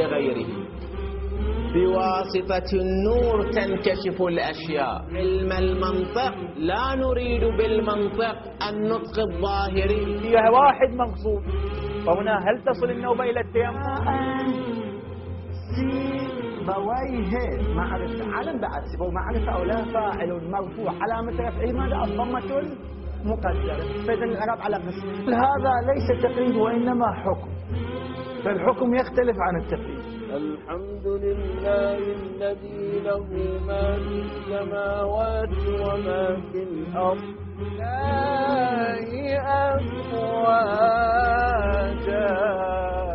غيره. بواسطة النور تنكشف الأشياء. علم المنطق لا نريد بالمنطق النطق الظاهري. فيها واحد مقصود، فهنا هل تصل النوبة إلى التيمم؟ سيبويه معرفة، علم بعد سيبويه معرفة أو لا فاعل مرفوع علامة رفعه ماذا؟ الضمة المقدرة. فإذا الإعراب على قسم. هذا ليس تقييد وإنما حكم، فالحكم يختلف عن التقييد. الحمد لله الذي له ما في السماوات وما في الأرض لا أفواجا.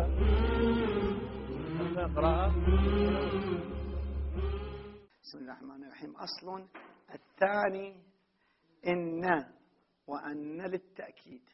بسم الله الرحمن الرحيم. أصل الثاني إن وأن للتأكيد،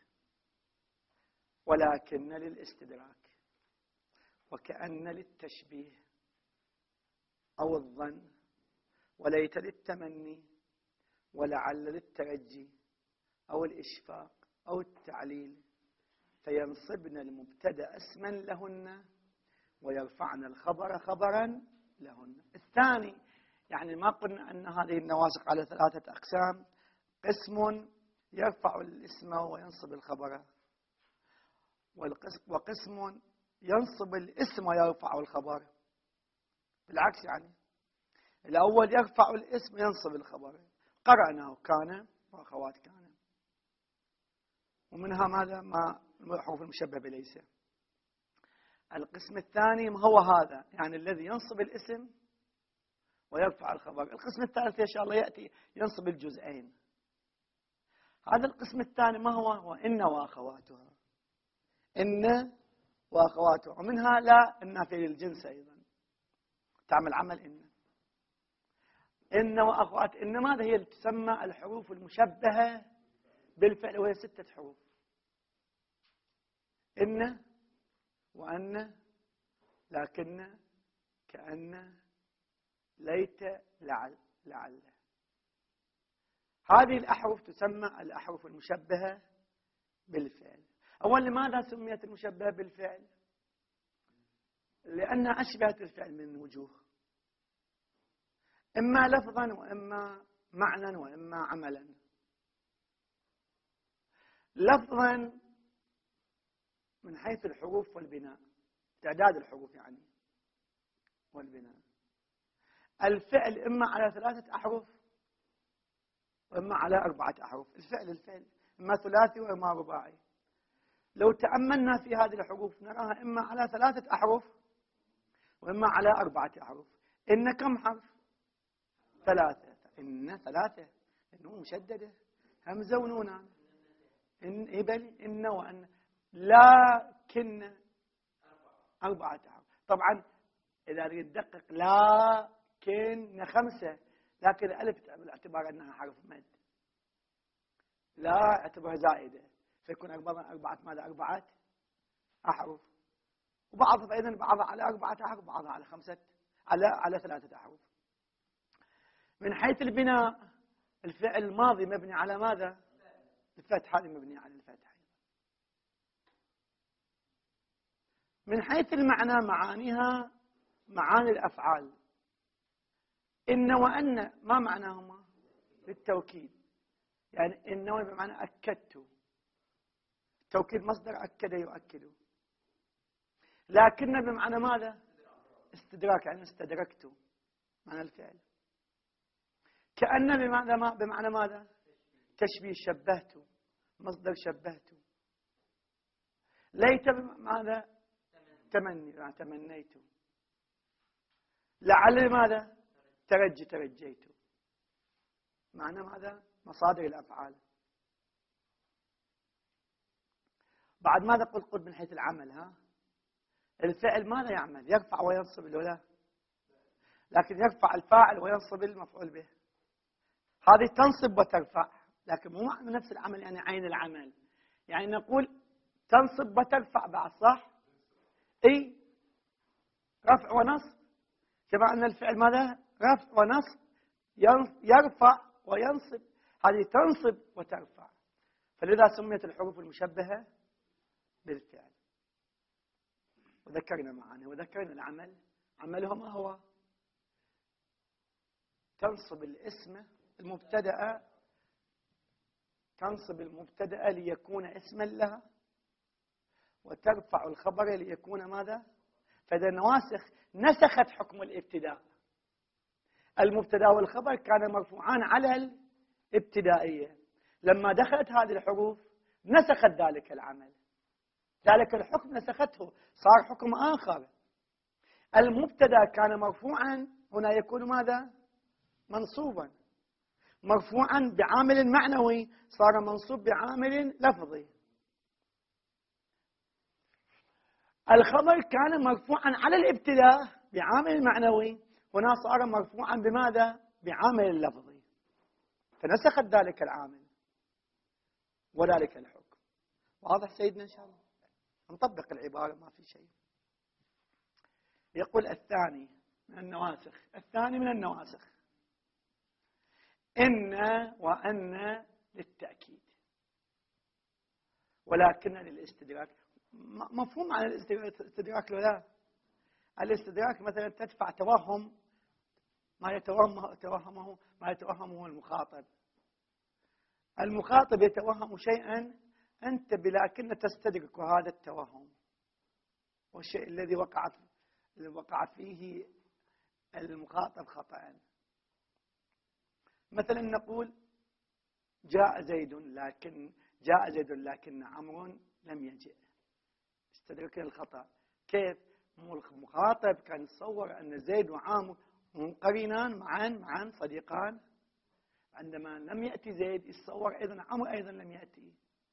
ولكن للاستدراك، وكأن للتشبيه أو الظن، وليت للتمني، ولعل للترجي أو الإشفاق أو التعليل، فينصبن المبتدأ اسما لهن ويرفعن الخبر خبرا لهن. الثاني يعني ما قلنا أن هذه النواسق على ثلاثة أقسام: قسم يرفع الاسم وينصب الخبر، وقسم ينصب الاسم ويرفع الخبر. بالعكس يعني الأول يرفع الاسم ينصب الخبر، قرأناه كان وأخوات كان، ومنها ماذا؟ ما الحروف المشبهة بليس. القسم الثاني هو هذا، يعني الذي ينصب الاسم ويرفع الخبر. القسم الثالث إن شاء الله يأتي ينصب الجزئين. هذا القسم الثاني ما هو؟ هو إن وأخواتها. إن وأخواتها، ومنها لا النافية للجنس أيضا تعمل عمل إن وأخوات. إن ماذا هي؟ تسمى الحروف المشبهة بالفعل، وهي 6 حروف: إن وأن لكن كأن ليت لعل. هذه الأحرف تسمى الأحرف المشبهة بالفعل. أولا لماذا سميت المشبهة بالفعل؟ لأنها أشبهت الفعل من وجوه، إما لفظا وإما معنى وإما عملا. لفظا من حيث الحروف والبناء، تعداد الحروف يعني والبناء. الفعل إما على 3 أحرف وإما على 4 أحرف. الفعل إما ثلاثي وإما رباعي. لو تأملنا في هذه الحروف نراها إما على 3 أحرف وإما على 4 أحرف. إن كم حرف؟ 3. إن 3 إنه مشددة، همزة ونون. إن وأن. لكن 4 أحرف. طبعا إذا ندقق لكن 5، لكن الألف باعتبار أنها حرف مد، لا اعتبرها زائدة، فيكون 4 أحرف. وبعضها فإذا بعضها على 4 أحرف، بعضها على 5 على 3 أحرف. من حيث البناء الفعل الماضي مبني على ماذا؟ الفتح، هذه مبني على الفتح. من حيث المعنى معانيها معاني الأفعال. إن وأن ما معناهما؟ بالتوكيد، يعني إن بمعنى أكدت، التوكيد مصدر أكد يؤكد. لكن بمعنى ماذا؟ استدراك، يعني استدركت معنى الفعل. كأن بمعنى ماذا؟ تشبيه، شبهت، مصدر شبهت. ليت بماذا؟ تمني، يعني تمنيت. لعل ماذا؟ ترجيت. معنى ماذا؟ مصادر الأفعال. بعد ماذا قلت من حيث العمل؟ الفعل ماذا يعمل؟ يرفع وينصب ولا؟ لكن يرفع الفاعل وينصب المفعول به. هذه تنصب وترفع، لكن مو معنى نفس العمل، يعني عين العمل. يعني نقول تنصب وترفع بعد، صح؟ اي رفع ونصب، كما أن الفعل ماذا؟ رفع ونصب، يرفع وينصب. هذه تنصب وترفع، فلذا سميت الحروف المشبهة بالفعل. وذكرنا معاني وذكرنا العمل. عمله ما هو؟ تنصب الاسم المبتدأ، تنصب المبتدأ ليكون اسما لها، وترفع الخبر ليكون ماذا؟ فإذا النواسخ نسخت حكم الابتداء. المبتدأ والخبر كان مرفوعان على الابتدائية، لما دخلت هذه الحروف نسخت ذلك العمل، ذلك الحكم نسخته، صار حكم آخر. المبتدأ كان مرفوعا، هنا يكون ماذا؟ منصوبا، مرفوعا بعامل معنوي صار منصوب بعامل لفظي. الخبر كان مرفوعا على الابتداء بعامل معنوي، هنا صار مرفوعا بماذا؟ بعامل لفظي، فنسخت ذلك العامل وذلك الحكم. واضح سيدنا إن شاء الله؟ نطبق العبارة ما في شيء. يقول الثاني من النواسخ، الثاني من النواسخ إن وأن للتأكيد، ولكن للاستدراك. مفهوم عن الاستدراك لو لا؟ الاستدراك مثلا تدفع توهم ما يتوهمه المخاطب. المخاطب يتوهم شيئا أنت بلكن تستدرك هذا التوهم، والشيء الذي وقع فيه المخاطب خطأ. مثلا نقول جاء زيد لكن عمرو لم يجئ، استدركنا الخطأ. كيف؟ المخاطب كان يتصور أن زيد وعامر منقرنان معا صديقان، عندما لم يأتي زيد يتصور أيضا عمرو أيضا لم يأتي.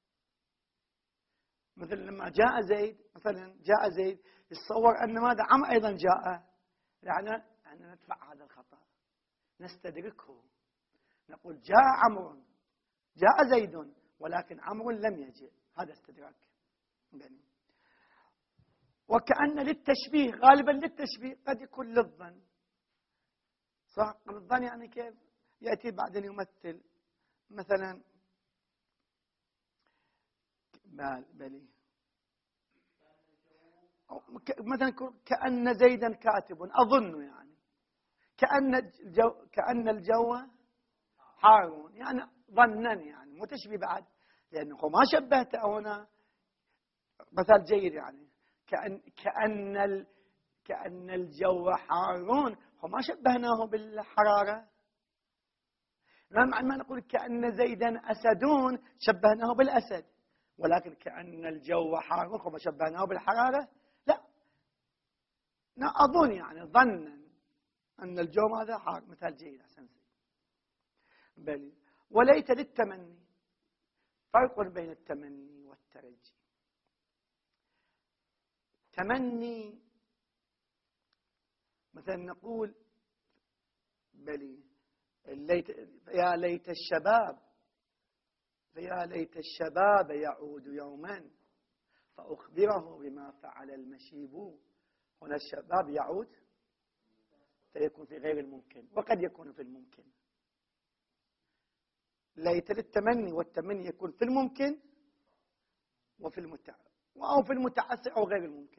مثلا لما جاء زيد يتصور أن ماذا؟ عمرو أيضا جاء، يعني أن ندفع هذا الخطأ، نستدركه، نقول جاء عمرو، جاء زيد ولكن عمرو لم يجئ، هذا استدراك. وكأن للتشبيه، غالبا للتشبيه قد يكون للظن، صح؟ الظن يعني كيف؟ يأتي بعدين يمثل مثلا بلي مثلا كأن زيدا كاتب، أظن يعني كأن الجو حار، يعني ظنا، يعني مو تشبيه بعد، لأنه ما شبهته هنا مثال جيد، يعني كأن الجو حار، وما شبهناه بالحرارة. ما نقول كأن زيدا أسدون شبهناه بالأسد، ولكن كأن الجو حار وما شبهناه بالحرارة، لا أظن يعني ظنا أن الجو ماذا؟ حار. مثال جيد أحسن. بل وليت للتمني، فرق بين التمني والترجي. تمني مثلا نقول يا ليت الشباب يعود يوما فأخبره بما فعل المشيب. هنا الشباب يعود سيكون في غير الممكن وقد يكون في الممكن. ليت للتمني، والتمني يكون في الممكن وفي أو في المتعسر أو غير الممكن.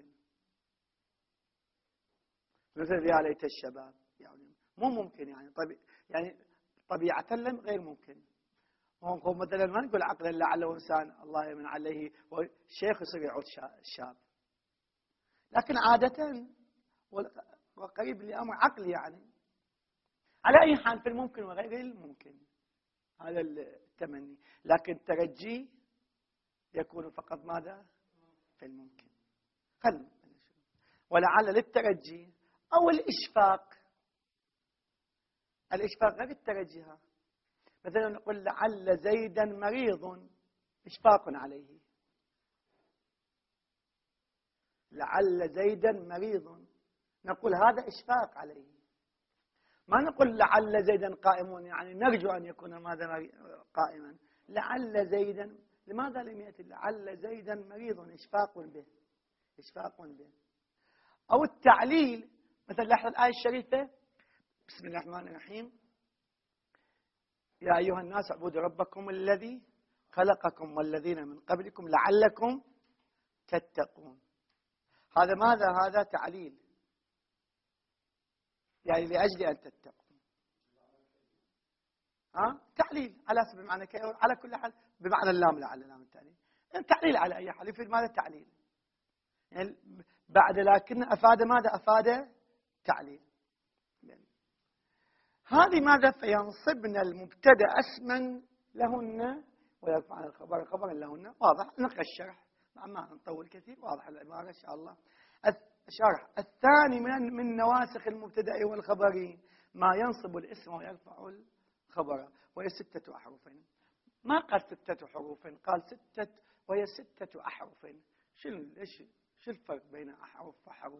مثل يا ليت الشباب يعني مو ممكن، يعني طبيعة غير ممكن. هو مثلا ما نقول عقلا لعله إنسان الله يمن عليه والشيخ يصير يعود شاب، لكن عادة وقريب لأمر عقلي، يعني على أي حال في الممكن وغير الممكن، هذا التمني. لكن الترجي يكون فقط ماذا؟ في الممكن. ولعل للترجي أو الإشفاق. الإشفاق غير الترجيها. مثلا نقول لعل زيدا مريض، إشفاق عليه. لعل زيدا مريض، نقول هذا إشفاق عليه. ما نقول لعل زيدا قائم، يعني نرجو أن يكون ماذا قائما. لعل زيدا، لماذا لم يأتي لعل زيدا مريض؟ إشفاق به. أو التعليل، مثلا لاحظ الآية الشريفة بسم الله الرحمن الرحيم: يا أيها الناس اعبدوا ربكم الذي خلقكم والذين من قبلكم لعلكم تتقون. هذا ماذا؟ هذا تعليل، يعني لأجل أن تتقوا. تعليل على سبيل المعنى، على كل حال بمعنى اللام، لعل لام التعليل، تعليل على أي حال يفيد ماذا؟ تعليل. يعني بعد لكن أفاد ماذا؟ أفاد تعليل. هذه ماذا؟ فينصبن المبتدأ اسما لهن ويرفعن الخبر خبرا لهن. واضح؟ نقرأ الشرح ما نطول كثير، واضح العبارة إن شاء الله. الشرح الثاني من نواسخ المبتدأ والخبر ما ينصب الاسم ويرفع الخبر، وهي 6 أحرف. ما قال 6 حروف، قال 6، وهي 6 أحرف. شو الفرق بين أحرف وحروف؟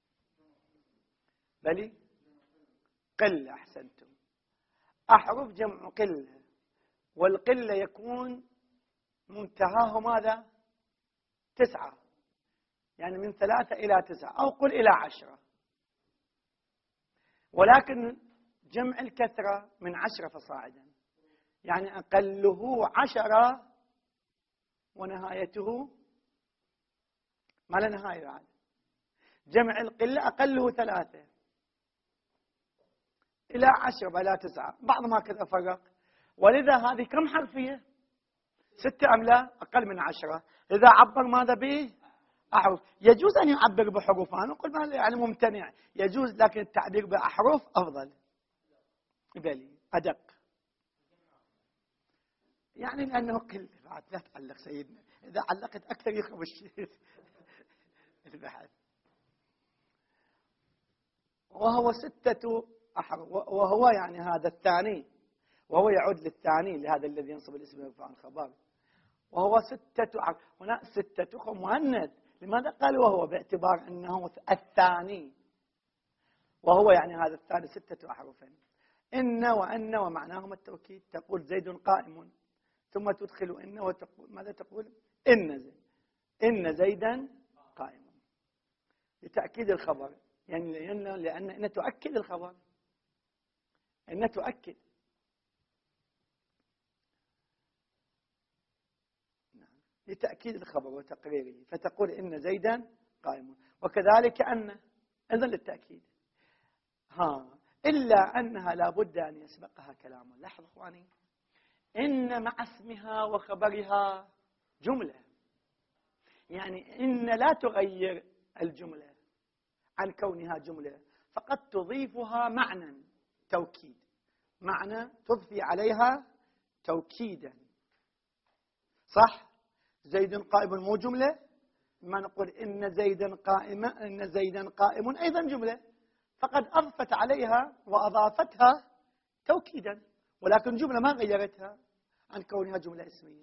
بلي قلة. أحسنتم. أحرف جمع قلة، والقلة يكون منتهاه ماذا؟ 9، يعني من 3 إلى 9، أو قل إلى 10. ولكن جمع الكثرة من 10 فصاعدا، يعني أقله 10 ونهايته ما لا نهاية بعد. جمع القلة أقله 3 إلى 10 إلى 9، بعض ما كذا فرق. ولذا هذه كم حرفية؟ 6 أم لا؟ أقل من 10. إذا عبر ماذا به؟ أحرف. يجوز أن يعبر بحروف، أنا أقول ما يعني ممتنع، يجوز، لكن التعبير بأحرف أفضل، بلي أدق، يعني لأنه قل. بعد لا تعلق سيدنا، إذا علقت أكثر يخرب الشيء البحث. وهو 6 أحرف، وهو يعني هذا الثاني، وهو يعود للثاني لهذا الذي ينصب الاسم ويرفع الخبر. وهو 6 أحرف. هنا 6 مؤنث. لماذا قال وهو؟ باعتبار أنه الثاني، وهو يعني هذا الثاني 6 أحرف. إن وأن ومعناهما التوكيد. تقول زيد قائم، ثم تدخل إن وتقول ماذا؟ تقول إن زيدا قائم، لتأكيد الخبر، يعني لأن إن تؤكد الخبر، إن تؤكد. لتأكيد الخبر وتقريره، فتقول إن زيدا قائم. وكذلك أن أيضا للتأكيد. إلا أنها لابد أن يسبقها كلام. لاحظوا أخواني، إن مع اسمها وخبرها جملة، يعني إن لا تغير الجملة عن كونها جملة، فقد تضيفها معنى توكيد، معنى تضفي عليها توكيدا. صح؟ زيد قائم مو جملة؟ ما نقول إن زيدا قائمة، إن زيدا قائم أيضا جملة، فقد أضفت عليها وأضافتها توكيدا، ولكن جملة ما غيرتها عن كونها جملة اسمية.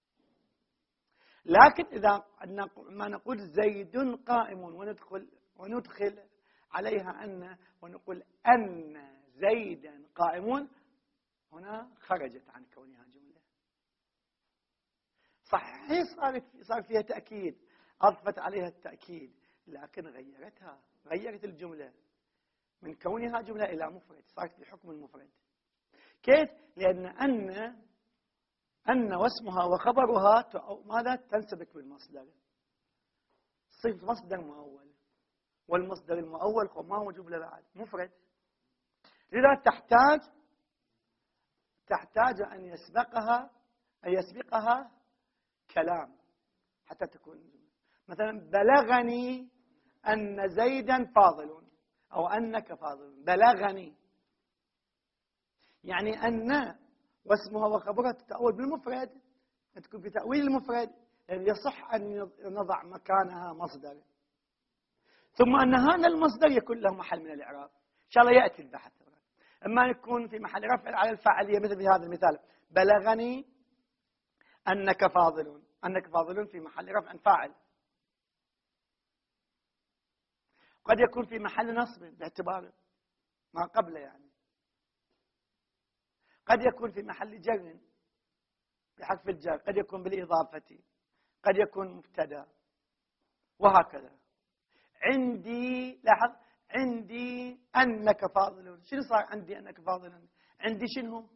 لكن إذا ما نقول زيد قائم وندخل عليها أن، ونقول أن زيدا قائم، هنا خرجت عن كونها جملة. صحيح صار فيها تأكيد، أضفت عليها التأكيد، لكن غيرت الجملة من كونها جملة إلى مفرد، صارت بحكم المفرد. كيف؟ لأن أن واسمها وخبرها ماذا؟ تنسبك بالمصدر، صفة مصدر مؤول، والمصدر المؤول ما هو جملة بعد؟ مفرد. لذا تحتاج أن يسبقها كلام حتى تكون جملة. مثلا بلغني أن زيدا فاضل، أو أنك فاضل. بلغني يعني أن واسمها وخبرها تتأول بالمفرد، تكون في تأويل المفرد، يعني يصح أن نضع مكانها مصدر، ثم أن هذا المصدر يكون له محل من الإعراب. إن شاء الله يأتي البحث. أما يكون في محل رفع على الفاعلية، مثل في هذا المثال بلغني أنك فاضل، أنك فاضل في محل رفع فاعل. قد يكون في محل نصب باعتبار ما قبله، يعني قد يكون في محل جر بحرف الجر، قد يكون بالإضافة، قد يكون مبتدا، وهكذا. عندي، لاحظ، عندي أنك فاضل. شنو صار عندي أنك فاضل؟ عندي شنو؟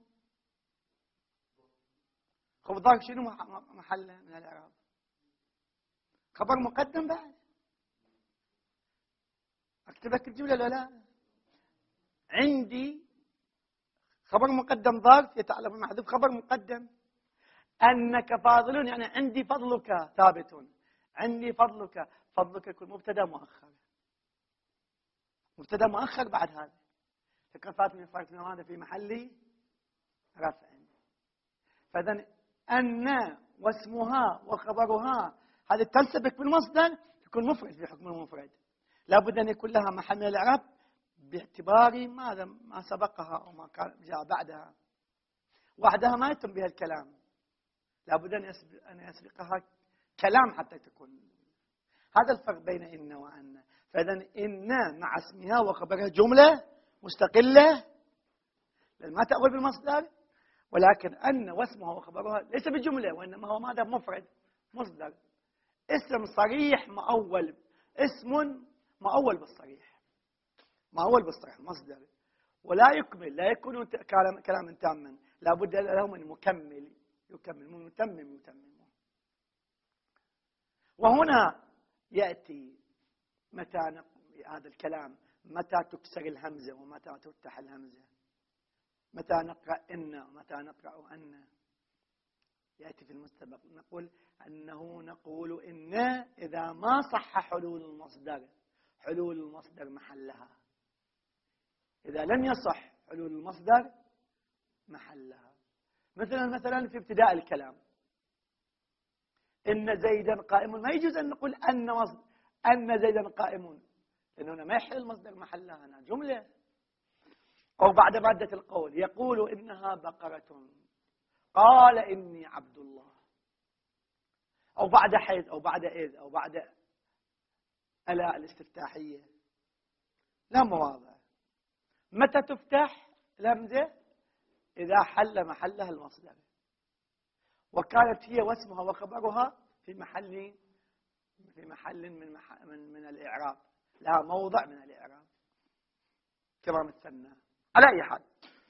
خب ذاك شنو محله من الإعراب؟ خبر مقدم بعد. اكتب لك الجملة ولا لا؟ عندي خبر مقدم ظرف يتعلق بالمحذوف، خبر مقدم أنك فاضل، يعني عندي فضلك ثابت، عندي فضلك. فضلك يكون مبتدا مؤخر، مبتدا مؤخر بعد هذا، فكان فاتني فرق هذا في محل رفع. فإذا أن واسمها وخبرها هذه تنسبك بالمصدر تكون مفرد في حكم المفرد، لابد أن يكون لها محل من الإعراب باعتبار ماذا ما سبقها أو ما كان جاء بعدها. وحدها ما يتم بها الكلام، لابد أن يسبقها كلام حتى تكون. هذا الفرق بين إن وأن. فإذا إن مع اسمها وخبرها جملة مستقلة لأن ما تأول بالمصدر، ولكن أن واسمها وخبرها ليس بجملة، وإنما هو ماذا؟ مفرد مصدر، اسم صريح مؤول، اسم مؤول بالصريح، مؤول بالصريح مصدر، ولا يكمل، لا يكون كلاما تاما، لا بد له من مكمل يكمل، من متمم يتمم. وهنا يأتي متى هذا الكلام، متى تكسر الهمزة ومتى تفتح الهمزة، متى نقرأ إن ومتى نقرأ أن. يأتي في المستبق نقول أنه نقول إن إذا ما صح حلول المصدر، حلول المصدر محلها، إذا لم يصح حلول المصدر محلها. مثلا في ابتداء الكلام إن زيدا قائم، ما يجوز أن نقول أن زيدا قائم، لأنه هنا ما يحل المصدر محلها، هنا جملة. أو بعد مادة القول يقول إنها بقرة، قال إني عبد الله. أو بعد حيث أو بعد إذ أو بعد ألا الاستفتاحية، لا مواضع. متى تفتح الهمزة؟ إذا حل محلها المصدر، وكانت هي واسمها وخبرها في محل من الإعراب، لها موضع من الإعراب كما مثلنا. على أي حال،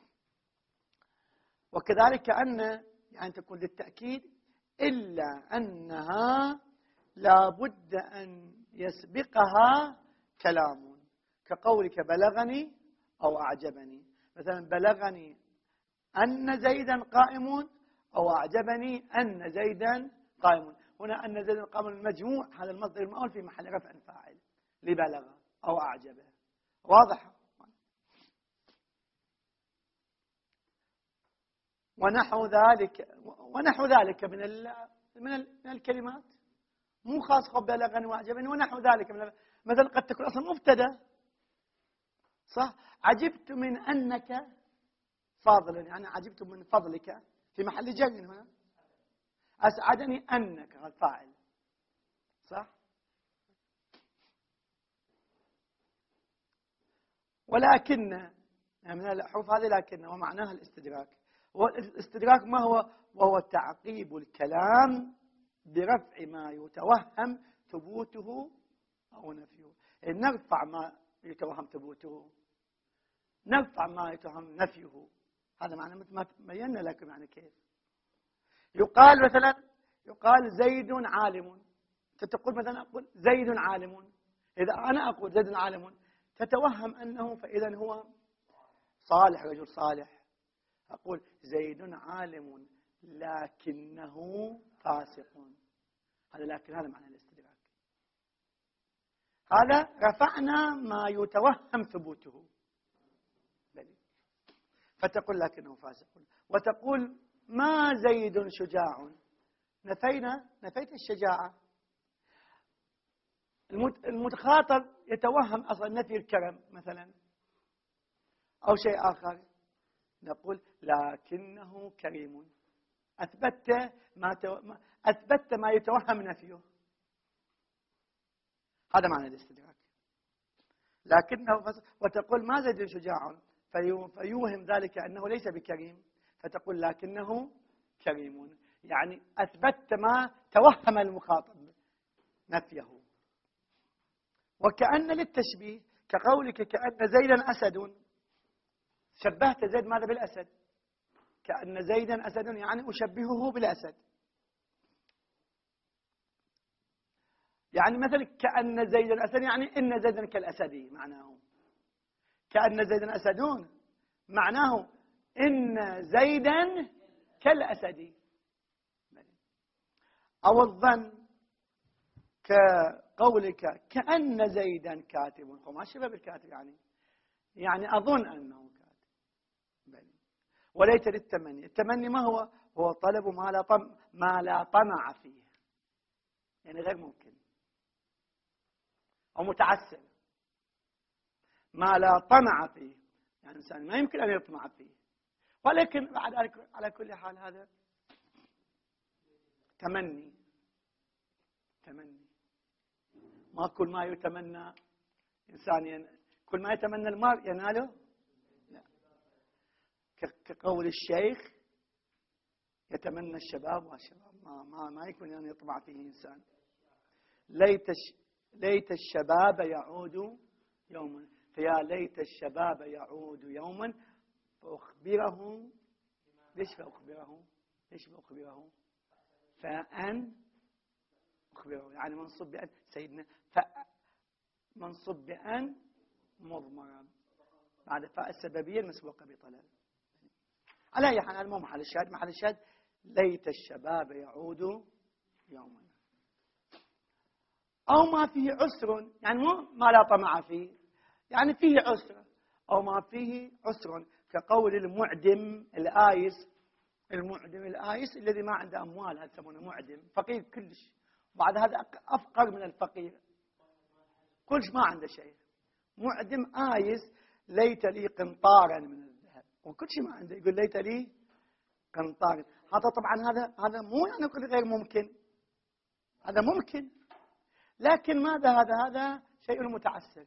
وكذلك أن يعني تكون للتأكيد، إلا أنها لا بد أن يسبقها كلام، كقولك بلغني أو أعجبني. مثلا بلغني أن زيدا قائم، أو أعجبني أن زيدا قائم. هنا أن زيدا قائم المجموع، هذا المصدر المؤول في محل رفع فاعل لبلغ أو أعجبه. واضح؟ ونحو ذلك من الكلمات، مو خاص بلغني وأعجبني، ونحو ذلك مثلا قد تكون أصلا مبتدا، صح؟ عجبت من أنك فاضل، يعني عجبت من فضلك في محل جر هنا. أسعدني أنك، هذا فاعل، صح؟ ولكن من الحروف هذه لكن، ومعناها الاستدراك. والاستدراك ما هو؟ وهو تعقيب الكلام برفع ما يتوهم ثبوته أو نفيه. نرفع ما يتوهم ثبوته، نرفع ما يتوهم نفيه. هذا معنى مثل ما بينا لكم يعني كيف. يقال مثلا زيد عالم، تقول مثلا أقول زيد عالم، إذا أنا أقول زيد عالم تتوهم أنه، فإذا هو صالح، رجل صالح. أقول زيد عالم لكنه فاسق، هذا لكن هذا معنى الاستدراك. هذا رفعنا ما يتوهم ثبوته، فتقول لكنه فاسق. وتقول ما زيد شجاع، نفيت الشجاعة. المتخاطب يتوهم أصلا نفي الكرم مثلا أو شيء آخر، نقول لكنه كريم. أثبت ما يتوهم نفيه، هذا معنى الاستدراك. لكنه وتقول ما زيد شجاع، فيوهم ذلك أنه ليس بكريم، فتقول لكنه كريم، يعني أثبت ما توهم المخاطب نفيه. وكأن للتشبيه، كقولك كأن زيدا أسد، شبهت زيد ماذا؟ بالأسد. كأن زيدا أسد يعني أشبهه بالأسد، يعني مثلا كأن زيدا أسد، يعني إن زيدا كالأسدي معناه. كأن زيدا أسدون معناه إن زيدا كالأسدي. أو الظن كقولك كأن زيدا كاتب، ما شبه بالكاتب يعني أظن أنه كاتب. وليت للتمني. التمني ما هو؟ هو طلب ما لا طمع فيه، يعني غير ممكن أو متعسر. ما لا طمع فيه، يعني الإنسان ما يمكن أن يطمع فيه، ولكن بعد على كل حال هذا تمني. ما كل ما يتمنى إنسان كل ما يتمنى المرء يناله، لا. كقول الشيخ يتمنى الشباب والشباب ما يكون أن يطمع فيه إنسان. ليت الشباب يعود يوما، فيا ليت الشباب يعود يوما فأخبره. ليش فأخبره؟ فأن أخبره، يعني منصوب بأن سيدنا، منصوب بأن مضمرا بعد فاء السببية المسبوقة بطلب. على أي حال هذا مو محل الشاهد. محل الشاهد ليت الشباب يعود يوما. أو ما فيه عسر، يعني مو ما لا طمع فيه، يعني فيه عسر. أو ما فيه عسر كقول المعدم الآيس. المعدم الآيس الذي ما عنده أموال، هذا يسمونه معدم، فقير كلش. بعد هذا أفقر من الفقير، كلش ما عنده شيء. معدم آيس. ليت لي قنطارا من الذهب، وكل شيء ما عنده، يقول ليت لي قنطارا. هذا طبعا هذا مو يعني نقول غير ممكن، هذا ممكن، لكن ماذا هذا شيء متعسر.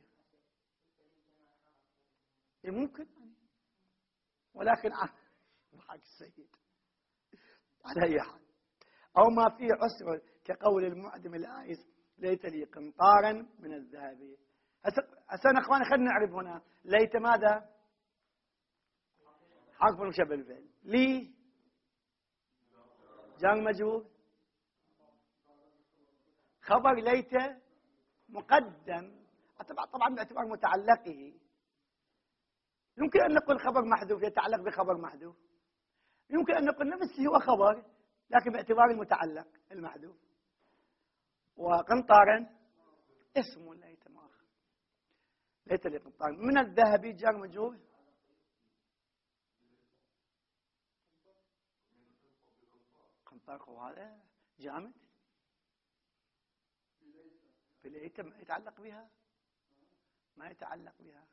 ممكن، ولكن ضحك السيد. على أي حال، أو ما فيه عسر كقول المعدم الآيس ليت لي قنطارا من الذهب. هسه أخواني خلينا نعرف هنا ليت ماذا؟ حرف مشبه بالفعل. لي جار مجرور، خبر ليت مقدم طبعا باعتبار متعلقه. يمكن أن نقول خبر محذوف يتعلق بخبر محذوف، يمكن أن نقول نفسه هو خبر لكن باعتبار المتعلق المحذوف. وقنطارا اسم ليت مؤخر. ليت لي قنطارا من الذهب جار مجرور. قنطار هذا جامد، فليت ما يتعلق بها، ما يتعلق بها.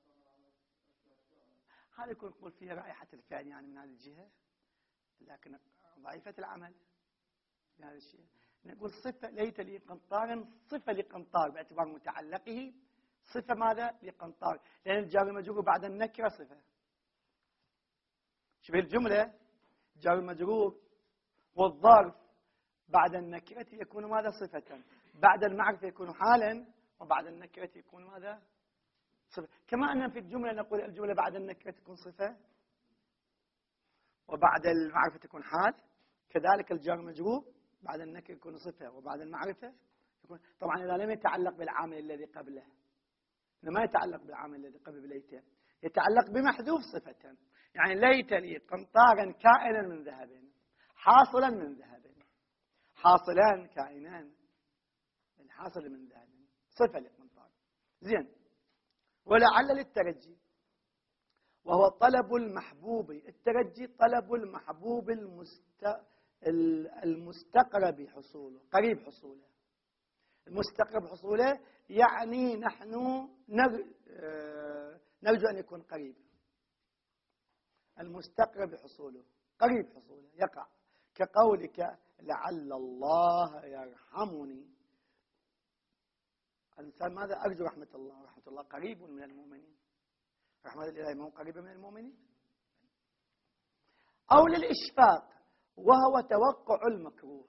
هذا يكون نقول فيها رائحة الفعل يعني من هذه الجهة، لكن ضعيفة العمل في هذا الشيء. نقول صفة ليت لي قنطارا، صفة لقنطار باعتبار متعلقه. صفة ماذا؟ لقنطار، لأن الجار المجرور بعد النكرة صفة. شبه الجملة جار المجرور والظرف بعد النكرة يكون ماذا؟ صفة. بعد المعرفة يكون حالا، وبعد النكرة يكون ماذا؟ صفة. كما أن في الجملة نقول الجملة بعد النكرة تكون صفة وبعد المعرفة تكون حال، كذلك الجار المجرور بعد النكرة يكون صفة وبعد المعرفة يكون. طبعا إذا لم يتعلق بالعامل الذي قبله، ما يتعلق بالعامل الذي قبل ليته، يتعلق بمحذوف صفة. يعني ليت لي قنطارا كائنا من ذهب، حاصلا من ذهب، حاصلان كائنان، الحاصل من ذهب، صفة لقنطار. زين. ولعل للترجي، وهو طلب المحبوب. الترجي طلب المحبوب المستقرب حصوله، قريب حصوله. المستقرب حصوله يعني نحن نرجو أن يكون قريب. المستقرب حصوله، قريب حصوله، يقع. كقولك لعل الله يرحمني. الإنسان ماذا؟ أرجو رحمة الله. رحمة الله قريب من المؤمنين، رحمة الله مو قريبة من المؤمنين. أو للإشفاق، وهو توقع المكروه،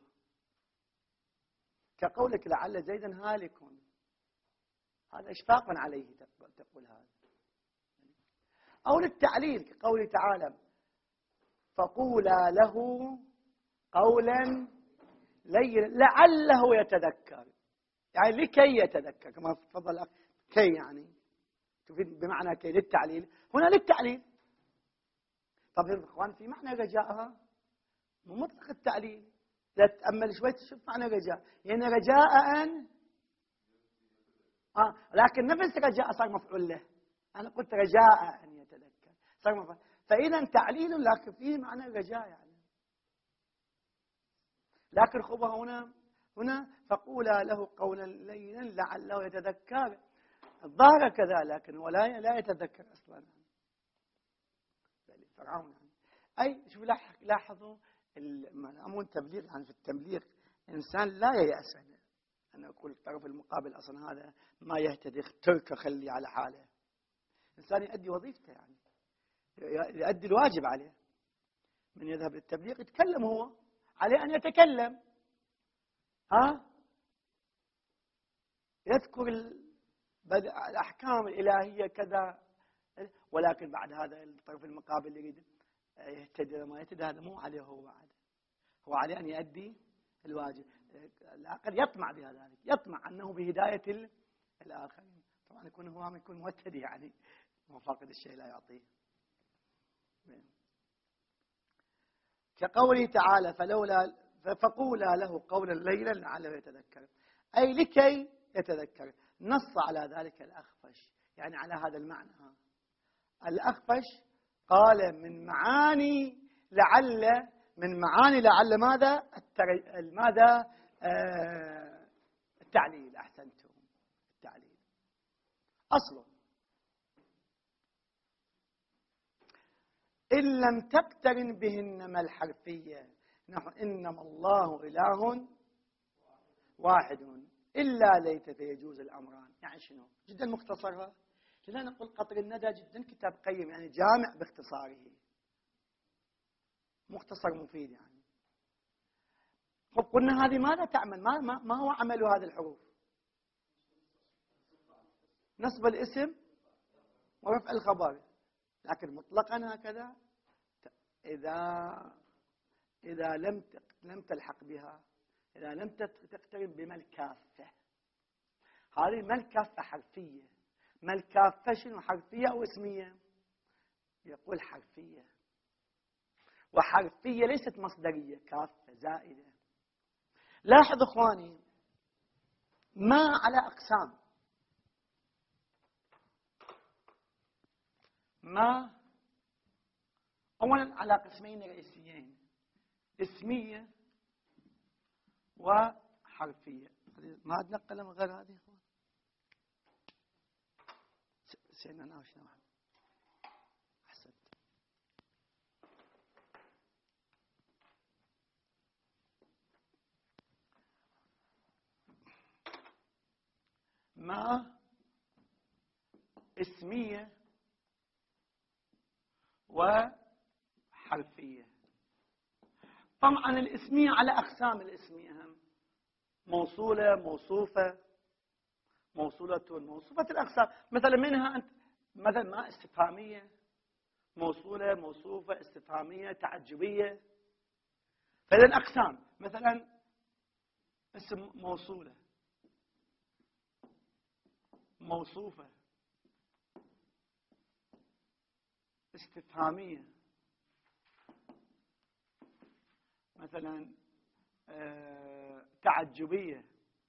كقولك لعل زيدا هالك، هذا إشفاق عليه تقول هذا. أو للتعليل كقوله تعالى فقولا له قولا لينا لعله يتذكر. يعني لكي يتذكر كما تفضل الأخ، كي يعني تفيد بمعنى كي للتعليل، هنا للتعليل. طب يا اخوان في معنى رجائها مو مطلق التعليل، لا تتامل شوي تشوف معنى رجاء، يعني رجاء ان لكن نفس رجاء صار مفعول له، انا قلت رجاء ان يتذكر صار مفعول، فاذا تعليل لكن فيه معنى رجاء يعني. لكن خبها هنا فقولا له قولا لينا لعله يتذكر، الظاهر كذا لكن هو لا يتذكر اصلا. فرعون اي شوف لاحظوا الامر التبليغ يعني، في التبليغ انسان لا ييأس. انا اقول الطرف المقابل اصلا هذا ما يهتدي، اتركه خليه على حاله. انسان يؤدي وظيفته يعني، يؤدي الواجب عليه. من يذهب للتبليغ يتكلم، هو عليه ان يتكلم، يذكر الاحكام الالهيه كذا، ولكن بعد هذا الطرف المقابل يريد يهتدي ما يهتدي، هذا مو عليه هو، هو عليه ان يؤدي الواجب. قد يطمع بذلك، يطمع انه بهدايه الاخرين، طبعا يكون مهتدي يعني، هو فاقد الشيء لا يعطيه. كقوله تعالى فقولا له قولا لينا لعله يتذكر، اي لكي يتذكر. نص على ذلك الأخفش، يعني على هذا المعنى. الأخفش قال من معاني لعل ماذا التعليل. أحسنتم، التعليل أصله إن لم تقترن بهن ما الحرفية، نحو إنما الله إله واحد إلا ليت فيجوز الأمران. يعني شنو؟ جدا مختصرها، لذا نقول قطر الندى جدا كتاب قيم يعني، جامع باختصاره، مختصر مفيد يعني. طب قلنا هذه ماذا تعمل؟ ما هو عمل هذه الحروف؟ نصب الاسم ورفع الخبر، لكن مطلقا هكذا إذا لم تلحق بها، إذا لم تقترب بما الكافة. هذه ما الكافة حرفية، ما الكافة شنو، حرفية أو اسمية؟ يقول حرفية، وحرفية ليست مصدرية، كافة زائدة. لاحظ إخواني، ما على أقسام، ما أولا على قسمين رئيسيين، اسمية وحرفية. ما عندنا قلم غير هذه إخوان، سينا ناوشنا واحد. أحسنت. ما اسمية وحرفية. طبعا الاسمية على أقسام، الاسمية هم موصولة، موصوفة، موصولة، موصوفة الأقسام. مثلا منها أنت مثلا ما استفهامية، موصولة، موصوفة، استفهامية، تعجبية. فإذا أقسام، مثلا اسم موصولة، موصوفة، استفهامية، مثلا تعجبية،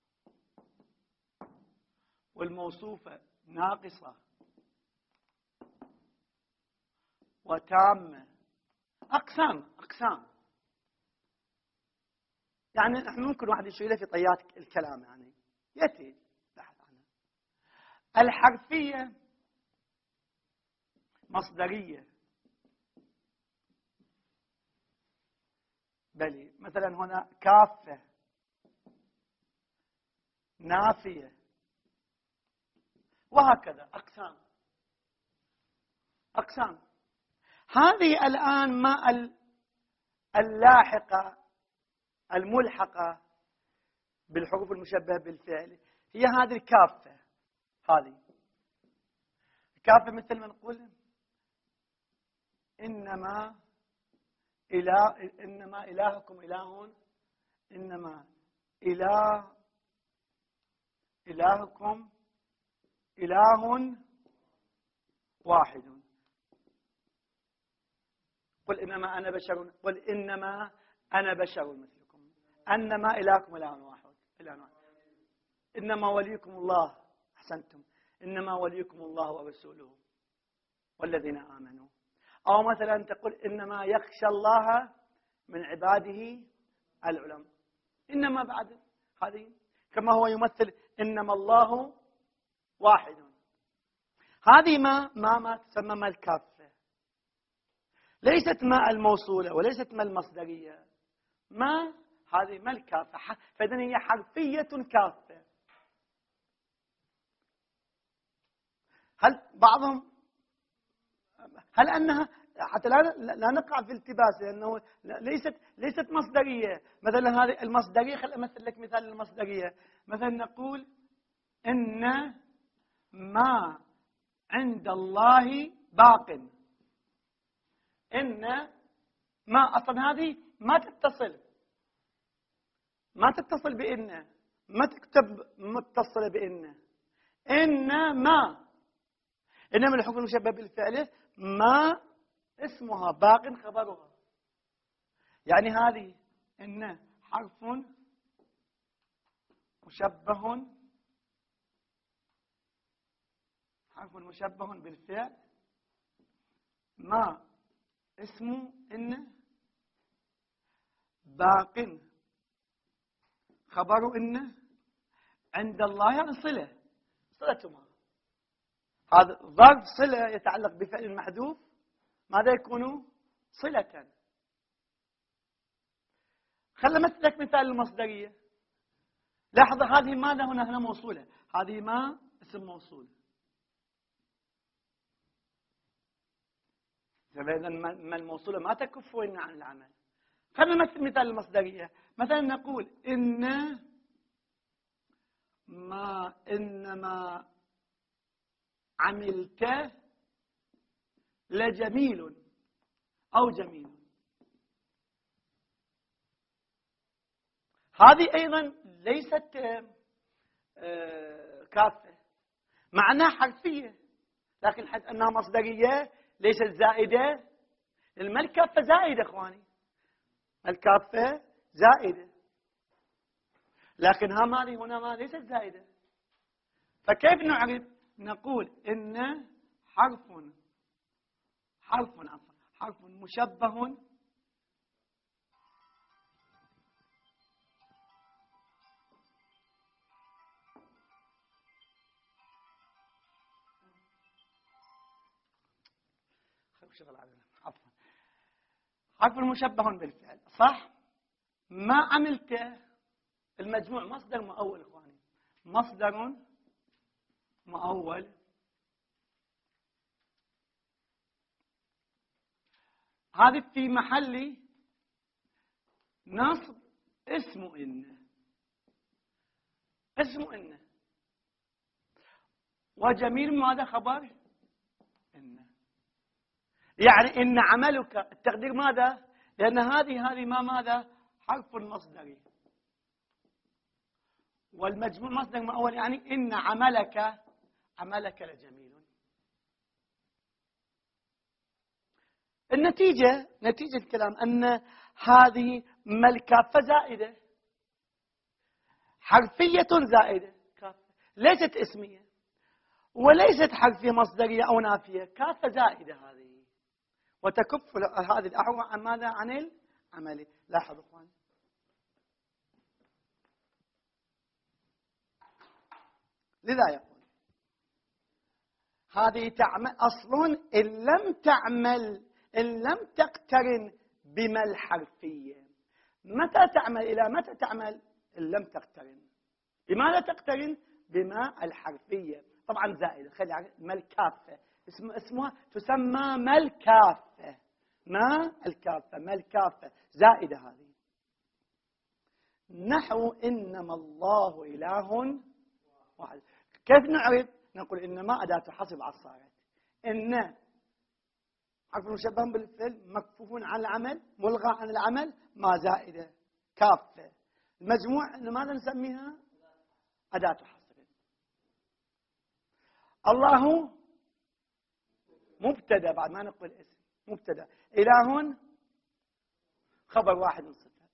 والموصوفة ناقصة وتامة. أقسام يعني نحن ممكن واحد يشيله في طيات الكلام يعني يأتي بحث عنها. الحرفية مصدرية، بلي مثلا هنا كافة، نافية، وهكذا أقسام. هذه الآن ما اللاحقة الملحقة بالحروف المشبهة بالفعل هي هذه الكافة. هذه الكافة مثل ما نقول إنما إلهكم إله، إنما إله إلهكم إله واحد. قل إنما أنا بشر مثلكم. أنما إلهكم إله واحد. إنما وليكم الله. أحسنتم. إنما وليكم الله ورسوله والذين آمنوا. أو مثلا تقول إنما يخشى الله من عباده العلماء. إنما بعد هذه كما هو يمثل إنما الله واحد. هذه ما تسمى ما الكافة، ليست ما الموصولة وليست ما المصدرية. ما هذه ما الكافة، فإذن هي حرفية كافة. هل أنها حتى لا نقع في التباس، لأنه ليست مصدرية. مثلا هذه المصدرية، خل أمثل لك مثال المصدرية. مثلا نقول إن ما عند الله باق. إن ما أصلا هذه ما تتصل بإن، ما تكتب متصلة بإن. إن ما، إنما الحكم المشبه بالفعل ما اسمها باق خبرها. يعني هذه إن حرف مشبه بالفعل، ما اسمه إن، باق خبر إن، عند الله يعني صلة ما. هذا ظرف صلة يتعلق بفعل محذوف، ماذا يكون؟ صلة. خلنا مثلك مثال المصدرية. لاحظ هذه ماذا هنا موصولة، هذه ما اسم موصول. إذا ما الموصولة ما تكف عن العمل. خلنا نمثل مثال المصدرية. مثلا نقول إنما عملت لجميل أو جميل. هذه أيضا ليست كافة، معناها حرفية، لكن حتى أنها مصدرية ليست زائدة. ما الكافة زائدة إخواني، الكافة زائدة، لكن هذه هنا ما ليست زائدة. فكيف نعرف؟ نقول إن حرف مشبه حرف مشبه بالفعل، صح؟ ما عملت المجموع مصدر مؤول إخواني، مصدر مؤول. هذه في محل نصب اسم إن، وجميل ماذا خبر إن. يعني إن عملك التقدير ماذا؟ لأن هذه ما ماذا؟ حرف مصدري، والمجموع مصدر مؤول، يعني إن عملك لجميل. نتيجة الكلام أن هذه ما الكافة زائدة، حرفية زائدة، كافة ليست اسمية وليست حرفية مصدرية أو نافية، كافة زائدة هذه، وتكف هذه الأحرف عن ماذا؟ عن العمل. لاحظوا اخوان، لذا يقول هذه تعمل أصل إن لم تقترن بما الحرفية. متى تعمل؟ إلى متى تعمل؟ إن لم تقترن. لماذا تقترن؟ بما الحرفية. طبعا زائدة، خلي ما الكافة اسمها تسمى ما الكافة. ما الكافة زائدة هذه. نحو إنما الله إله واحد. كيف نعرف؟ نقول إنما أداة حصر عصارت. إن حرف مشبه بالفعل مكفوف عن العمل، ملغى عن العمل، ما زائدة كافة. المجموع ماذا نسميها؟ أداة حصر. الله مبتدأ، بعد ما نقول اسم مبتدأ. إله خبر واحد من صفة.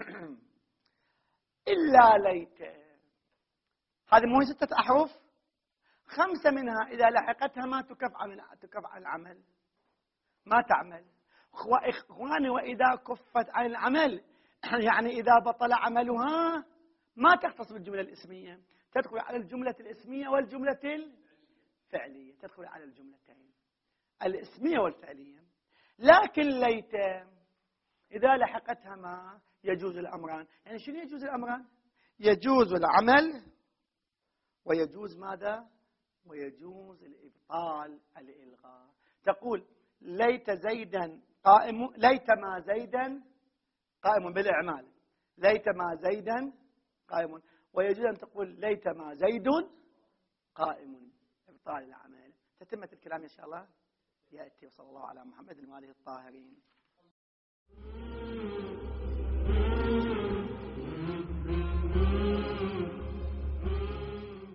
إلا ليت، هذه مو 6 أحرف، 5 منها إذا لحقتها ما تكف عن العمل، ما تعمل. إخواني، وإذا كفت عن العمل يعني إذا بطل عملها ما تختص بالجملة الاسمية، تدخل على الجملة الاسمية والجملة الفعلية، تدخل على الجملتين الاسمية والفعلية. لكن ليت إذا لحقتها ما يجوز الأمران. يعني شنو يجوز الأمران؟ يجوز العمل ويجوز ماذا؟ ويجوز الإبطال، الإلغاء. تقول ليت زيدا قائم، ليت ما زيدا قائم بالإعمال، ليت ما زيدا قائم. ويجوز أن تقول ليت ما زيد قائم، إبطال العمل. تتمة الكلام إن شاء الله يأتي. وصلى الله على محمد وآله الطاهرين.